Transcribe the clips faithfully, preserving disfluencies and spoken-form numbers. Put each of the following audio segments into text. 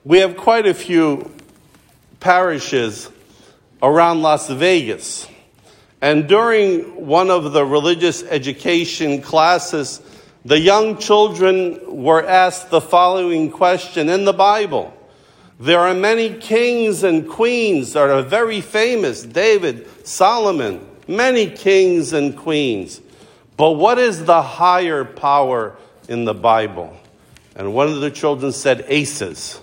We have quite a few parishes around Las Vegas. And during one of the religious education classes, the young children were asked the following question in the Bible. There are many kings and queens that are very famous, David, Solomon, many kings and queens. But what is the higher power in the Bible? And one of the children said aces.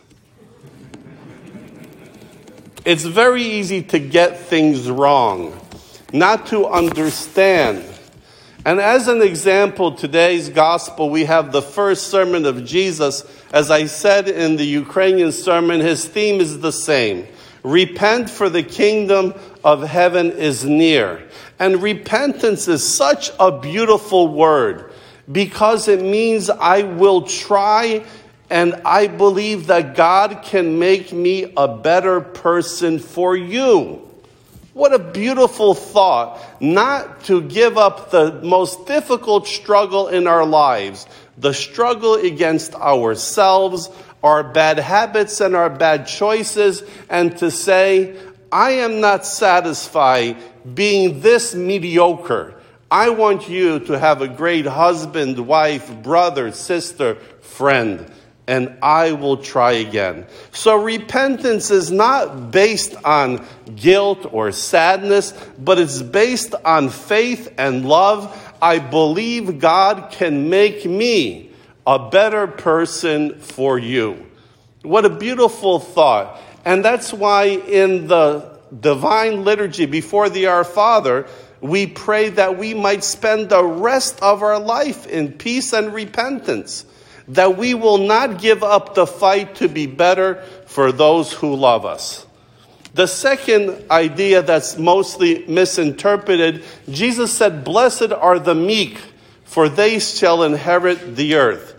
It's very easy to get things wrong, not to understand. And as an example, today's gospel, we have the first sermon of Jesus. As I said in the Ukrainian sermon, his theme is the same. Repent, for the kingdom of heaven is near. And repentance is such a beautiful word because it means I will try, and I believe that God can make me a better person for you. What a beautiful thought, not to give up the most difficult struggle in our lives, the struggle against ourselves, our bad habits and our bad choices, and to say, I am not satisfied being this mediocre. I want you to have a great husband, wife, brother, sister, friend. And I will try again. So repentance is not based on guilt or sadness, but it's based on faith and love. I believe God can make me a better person for you. What a beautiful thought. And that's why in the divine liturgy before the Our Father, we pray that we might spend the rest of our life in peace and repentance. That we will not give up the fight to be better for those who love us. The second idea that's mostly misinterpreted, Jesus said, blessed are the meek, for they shall inherit the earth.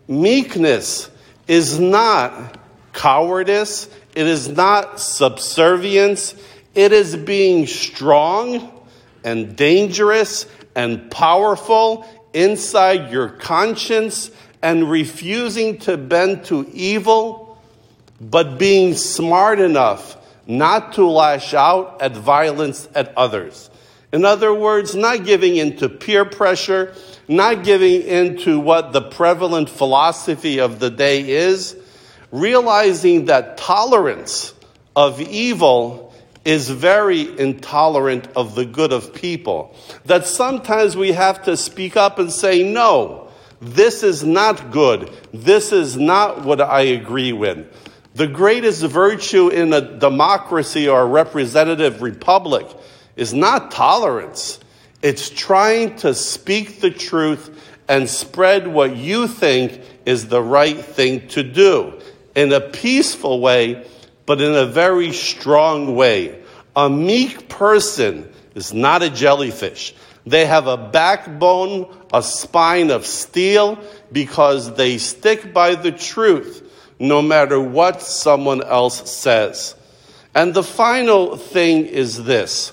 Meekness is not cowardice. It is not subservience. It is being strong and dangerous and powerful inside your conscience and refusing to bend to evil, but being smart enough not to lash out at violence at others. In other words, not giving into peer pressure, not giving into what the prevalent philosophy of the day is, realizing that tolerance of evil is very intolerant of the good of people. That sometimes we have to speak up and say, no, this is not good. This is not what I agree with. The greatest virtue in a democracy or a representative republic is not tolerance. It's trying to speak the truth and spread what you think is the right thing to do in a peaceful way, but in a very strong way. A meek person is not a jellyfish. They have a backbone, a spine of steel, because they stick by the truth, no matter what someone else says. And the final thing is this.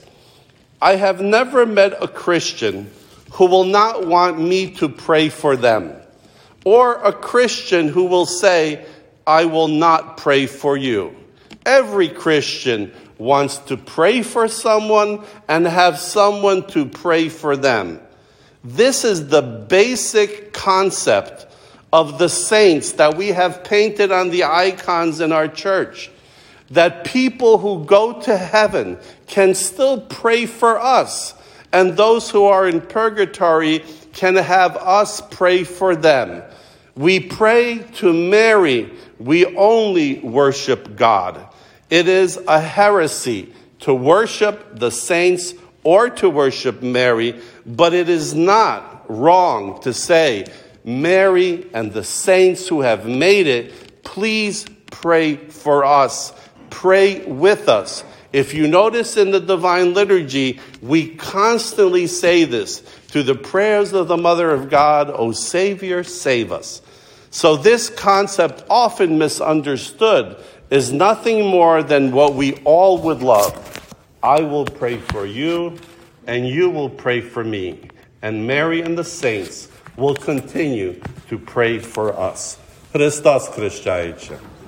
I have never met a Christian who will not want me to pray for them, or a Christian who will say, I will not pray for you. Every Christian wants to pray for someone and have someone to pray for them. This is the basic concept of the saints that we have painted on the icons in our church. That people who go to heaven can still pray for us, and those who are in purgatory can have us pray for them. We pray to Mary. We only worship God. It is a heresy to worship the saints or to worship Mary, but it is not wrong to say, Mary and the saints who have made it, please pray for us. Pray with us. If you notice in the Divine Liturgy, we constantly say this through the prayers of the Mother of God, O Savior, save us. So this concept, often misunderstood, is nothing more than what we all would love. I will pray for you, and you will pray for me. And Mary and the saints will continue to pray for us. Christos Christaice.